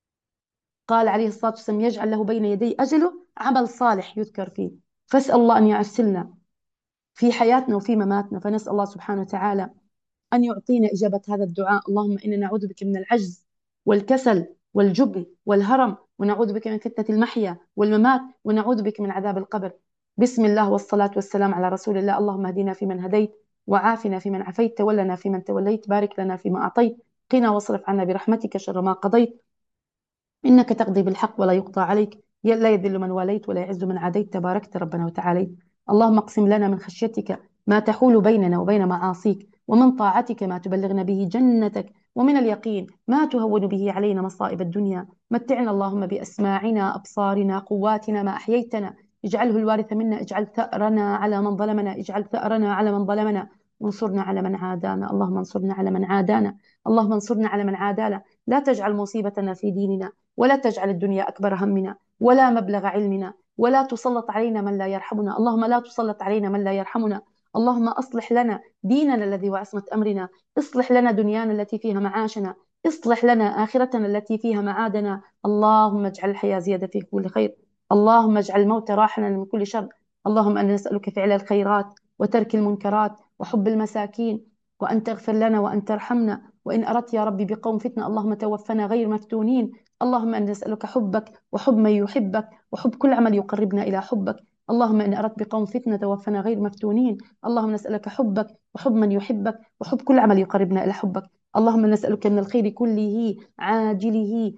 قال عليه الصلاة والسلام يجعل له بين يدي أجله عمل صالح يذكر فيه. فاسأل الله أن يعسلنا في حياتنا وفي مماتنا. فنسأل الله سبحانه وتعالى أن يعطينا إجابة هذا الدعاء. اللهم إنا نعوذ بك من العجز والكسل والجبن والهرم، ونعوذ بك من فتنة المحيا والممات، ونعوذ بك من عذاب القبر. بسم الله والصلاة والسلام على رسول الله. اللهم اهدنا فيمن هديت، وعافنا فيمن عافيت، تولنا فيمن توليت، بارك لنا فيما أعطيت، قنا واصرف عنا برحمتك شر ما قضيت، إنك تقضي بالحق ولا يقضى عليك، لا يذل من واليت ولا يعز من عاديت، تباركت ربنا وتعاليت. اللهم اقسم لنا من خشيتك ما تحول بيننا وبين معاصيك، ومن طاعتك ما تبلغنا به جنتك، ومن اليقين ما تهون به علينا مصائب الدنيا. متعنا اللهم بأسماعنا أبصارنا قواتنا ما أحييتنا، اجعله الوارث منا، اجعل ثأرنا على من ظلمنا، اجعل ثأرنا على من ظلمنا، وانصرنا على من عادانا. اللهم انصرنا على من عادانا، اللهم انصرنا على من عادانا. لا تجعل مصيبتنا في ديننا، ولا تجعل الدنيا أكبر همنا ولا مبلغ علمنا، ولا تسلط علينا من لا يرحمنا. اللهم لا تسلط علينا من لا يرحمنا. اللهم أصلح لنا ديننا الذي هو عصمة أمرنا، اصلح لنا دنيانا التي فيها معاشنا، اصلح لنا آخرتنا التي فيها معادنا. اللهم اجعل الحياة زيادة في كل خير، اللهم اجعل الموت راحنا من كل شر. اللهم أنا نسألك فعل الخيرات وترك المنكرات وحب المساكين، وأن تغفر لنا وأن ترحمنا، وإن أردت يا ربي بقوم فتنة اللهم توفنا غير مفتونين. اللهم أن نسألك حبك وحب من يحبك وحب كل عمل يقربنا إلى حبك. اللهم إن أردت بقوم فتنة توفنا غير مفتونين. اللهم نسألك حبك وحب من يحبك وحب كل عمل يقربنا إلى حبك. اللهم نسألك من الخير كله عاجله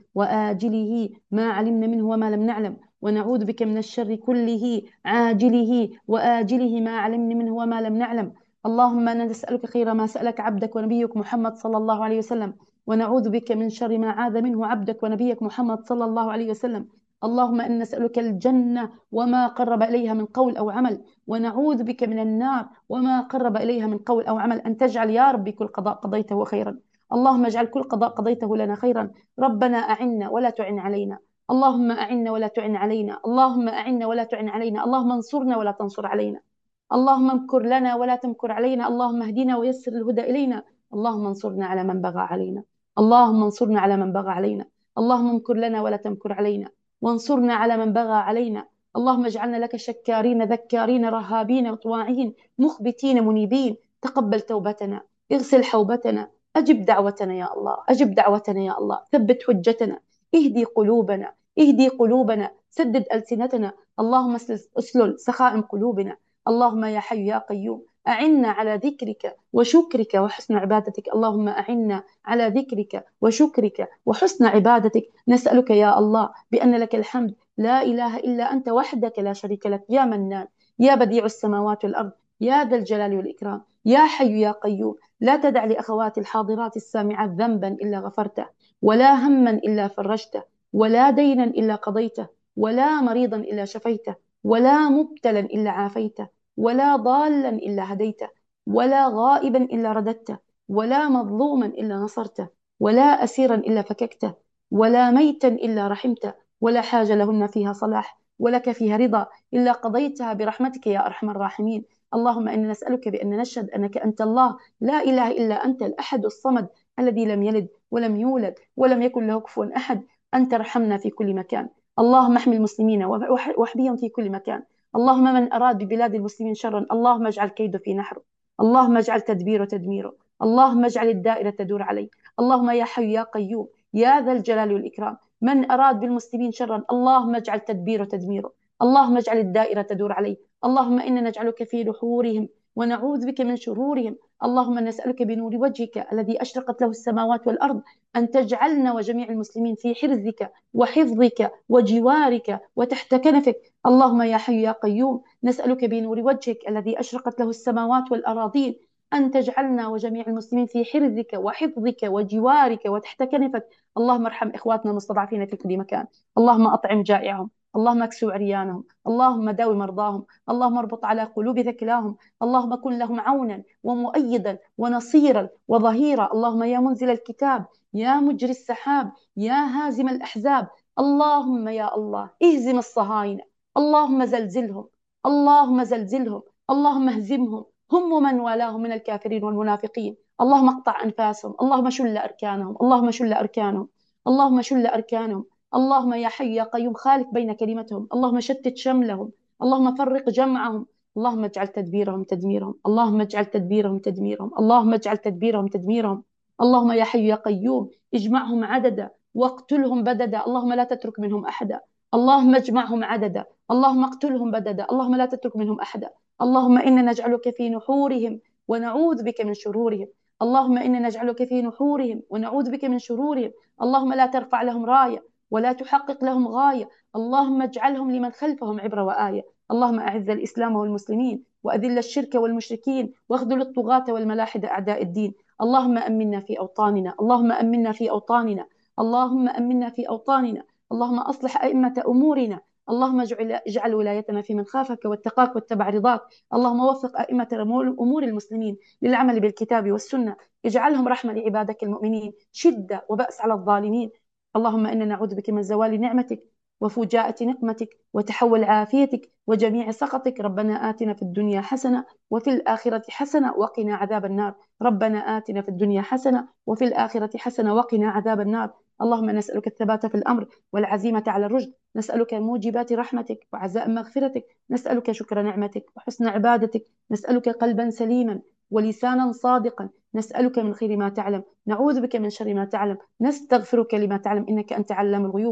وآجله ما علمنا منه وما لم نعلم، ونعوذ بك من الشر كله عاجله وآجله ما علمنا منه وما لم نعلم. اللهم أنا نسألك خير ما سألك عبدك ونبيك محمد صلى الله عليه وسلم، ونعوذ بك من شر ما عاذ منه عبدك ونبيك محمد صلى الله عليه وسلم. اللهم إنا نسألك الجنة وما قرب إليها من قول أو عمل، ونعوذ بك من النار وما قرب إليها من قول أو عمل. أن تجعل يا ربي كل قضاء قضيته خيرا. اللهم اجعل كل قضاء قضيته لنا خيرا. ربنا أعنا ولا تعن علينا. اللهم أعنا ولا تعن علينا. اللهم أعنا ولا تعن علينا. اللهم انصرنا ولا تنصر علينا. اللهم امكر لنا ولا تمكر علينا. اللهم اهدنا ويسر الهدى إلينا. اللهم انصرنا على من بغى علينا. اللهم انصرنا على من بغى علينا. اللهم امكر لنا ولا تمكر علينا، وانصرنا على من بغى علينا. اللهم اجعلنا لك شكارين ذكارين رهابين طواعين مخبتين منيبين. تقبل توبتنا، اغسل حوبتنا، أجب دعوتنا يا الله، أجب دعوتنا يا الله، ثبت حجتنا، اهدي قلوبنا، اهدي قلوبنا، سدد ألسنتنا. اللهم اسلل اسلل سخائم قلوبنا. اللهم يا حي يا قيوم أعنا على ذكرك وشكرك وحسن عبادتك. اللهم أعنا على ذكرك وشكرك وحسن عبادتك. نسألك يا الله بأن لك الحمد، لا إله إلا أنت وحدك لا شريك لك، يا منان، يا بديع السماوات والأرض، يا ذا الجلال والإكرام، يا حي يا قيوم. لا تدع لأخواتي الحاضرات السامعات ذنبا إلا غفرته، ولا هما إلا فرجته، ولا دينا إلا قضيته، ولا مريضا إلا شفيته، ولا مبتلا إلا عافيته، ولا ضالا إلا هديته، ولا غائبا إلا رددته، ولا مظلوما إلا نصرته، ولا أسيرا إلا فككته، ولا ميتا إلا رحمته، ولا حاجة لهن فيها صلاح ولك فيها رضا إلا قضيتها برحمتك يا أرحم الراحمين. اللهم إنا نسألك بأن نشهد أنك أنت الله، لا إله إلا أنت الأحد الصمد الذي لم يلد ولم يولد ولم يكن له كفوا أحد. أن ترحمنا في كل مكان. اللهم احمي المسلمين واحميهم في كل مكان. اللهم من أراد ببلاد المسلمين شرا اللهم اجعل كيده في نحره. اللهم اجعل تدبيره تدميره. اللهم اجعل الدائرة تدور عليه. اللهم يا حي يا قيوم يا ذا الجلال والإكرام، من أراد بالمسلمين شرا اللهم اجعل تدبيره تدميره. اللهم اجعل الدائرة تدور عليه. اللهم إنا نجعلك في نحورهم ونعوذ بك من شرورهم. اللهم نسألك بنور وجهك الذي أشرقت له السماوات والأرض أن تجعلنا وجميع المسلمين في حرزك وحفظك وجوارك وتحت كنفك. اللهم يا حي يا قيوم نسألك بنور وجهك الذي أشرقت له السماوات والأراضين أن تجعلنا وجميع المسلمين في حرزك وحفظك وجوارك وتحت كنفك. اللهم ارحم إخواتنا المستضعفين في كل مكان. اللهم أطعم جائعهم، اللهم اكسو عريانهم، اللهم داوي مرضاهم، اللهم اربط على قلوب ذكلاهم. اللهم كن لهم عونا ومؤيدا ونصيرا وظهيرا. اللهم يا منزل الكتاب، يا مجري السحاب، يا هازم الأحزاب. اللهم يا الله اهزم الصهاينة، اللهم زلزلهم، اللهم زلزلهم، اللهم اهزمهم هم ومن والاهم من الكافرين والمنافقين. اللهم اقطع أنفاسهم، اللهم شل أركانهم، اللهم شل أركانهم، اللهم شل أركانهم. اللهم يا حي يا قيوم خالف بين كلمتهم، اللهم شتت شملهم، اللهم فرق جمعهم. اللهم اجعل تدبيرهم تدميرهم، اللهم اجعل تدبيرهم تدميرهم، اللهم اجعل تدبيرهم تدميرهم. اللهم يا حي يا قيوم اجمعهم عددا واقتلهم بددا، اللهم لا تترك منهم أحدا. اللهم اجمعهم عددا، اللهم اقتلهم بددا، اللهم لا تترك منهم أحدا. اللهم إنا نجعلك في نحورهم ونعوذ بك من شرورهم. اللهم إنا نجعلك في نحورهم ونعوذ بك من شرورهم. اللهم لا ترفع لهم راية ولا تحقق لهم غاية. اللهم اجعلهم لمن خلفهم عبرة وآية. اللهم أعز الإسلام والمسلمين وأذل الشرك والمشركين واخذل الطغاة والملاحدة أعداء الدين. اللهم أمنا في أوطاننا، اللهم أمنا في أوطاننا، اللهم أمنا في أوطاننا. اللهم أصلح أئمة أمورنا. اللهم اجعل اجعل ولايتنا في من خافك واتقاك واتبع رضاك. اللهم وفق أئمة أمور المسلمين للعمل بالكتاب والسنة. اجعلهم رحمة لعبادك المؤمنين، شدة وبأس على الظالمين. اللهم إنا نعوذ بك من زوال نعمتك وفجاءة نقمتك وتحول عافيتك وجميع سخطك. ربنا آتنا في الدنيا حسنة وفي الآخرة حسنة وقنا عذاب النار. ربنا آتنا في الدنيا حسنة وفي الآخرة حسنة وقنا عذاب النار. اللهم نسألك الثبات في الأمر والعزيمة على الرشد. نسألك موجبات رحمتك وعزاء مغفرتك. نسألك شكر نعمتك وحسن عبادتك. نسألك قلبا سليما ولسانا صادقا. نسألك من خير ما تعلم، نعوذ بك من شر ما تعلم، نستغفرك لما تعلم إنك أنت علام الغيوب.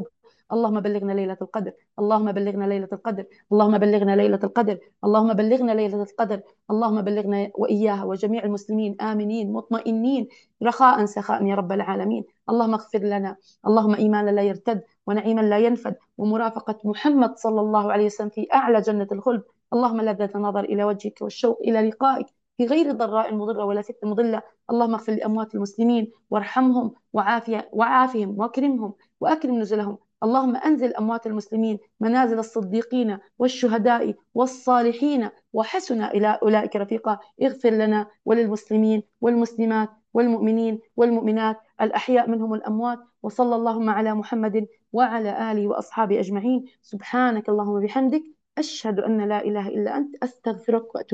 اللهم بلغنا ليلة القدر، اللهم بلغنا ليلة القدر، اللهم بلغنا ليلة القدر، اللهم بلغنا ليلة القدر، اللهم بلغنا وإياها وجميع المسلمين آمنين مطمئنين رخاء سخاء يا رب العالمين. اللهم اغفر لنا، اللهم إيمانا لا يرتد ونعيما لا ينفد ومرافقة محمد صلى الله عليه وسلم في أعلى جنة الخلد. اللهم لذة نظر إلى وجهك والشوق إلى لقائك في غير ضراء مضرة ولا فتنة مضلة. اللهم اغفر لأموات المسلمين وارحمهم وعافية وعافهم واكرمهم وأكرم نزلهم. اللهم أنزل أموات المسلمين منازل الصديقين والشهداء والصالحين وحسن إلى أولئك رفيقا. اغفر لنا وللمسلمين والمسلمات والمؤمنين والمؤمنات الأحياء منهم الأموات. وصلى اللهم على محمد وعلى آله وأصحابه أجمعين. سبحانك اللهم وبحمدك، أشهد أن لا إله إلا أنت، أستغفرك وأتوب